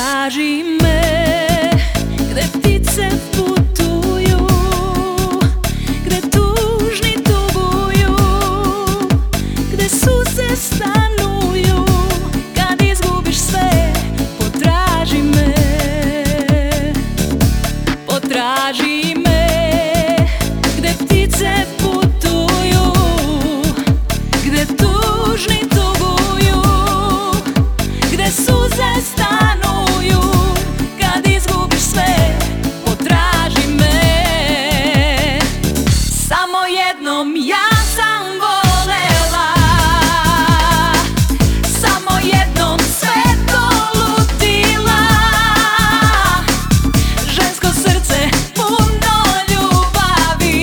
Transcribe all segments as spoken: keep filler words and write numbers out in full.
Potraži me gde ptice putuju, gde tužni tuguju, gde suze stanuju. Kad izgubiš sve, potraži me. Potraži me gde ptice putuju, gde tužni tuguju, gde suze stanuju. Kad izgubiš sve, potraži me. Samo jednom ja sam volela, samo jednom sve to lutila. Žensko srce puno ljubavi,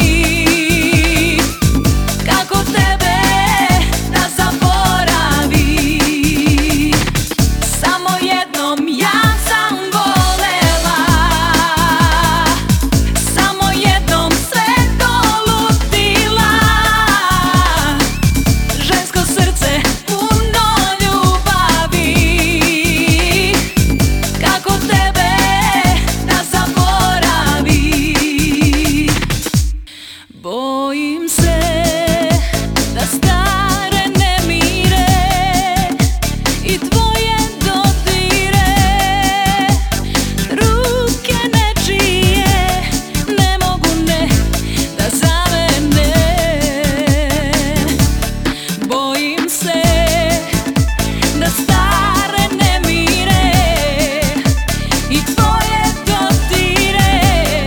kako tebe da zaboravi. Samo jednom ja sam volela, samo jednom sve to lutila. Žensko srce puno ljubavi, kako tebe da zaboravi. Bojim se da stare nemire i tvoje dodire, ruke nečije ne mogu ne da zamene. Bojim se da stare nemire i tvoje dodire,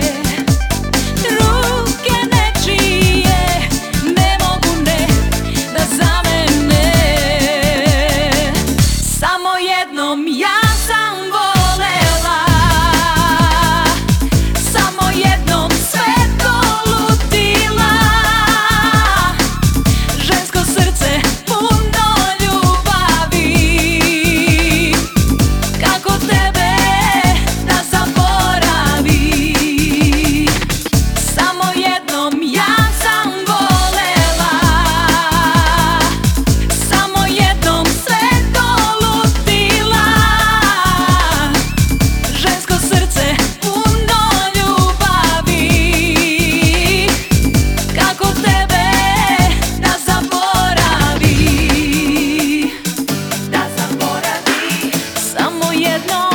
ruke nečije ne mogu ne da zamene. Samo jednom ja sam volela, samo jednom sve to lutila. Žensko srce puno ljubavi, kako tebe da zaboravi. Samo jednom ja sam volela, samo jednom sve to lutila. Žensko srce puno ljubavi, kako tebe da zaboravi. Da zaboravi. Samo jednom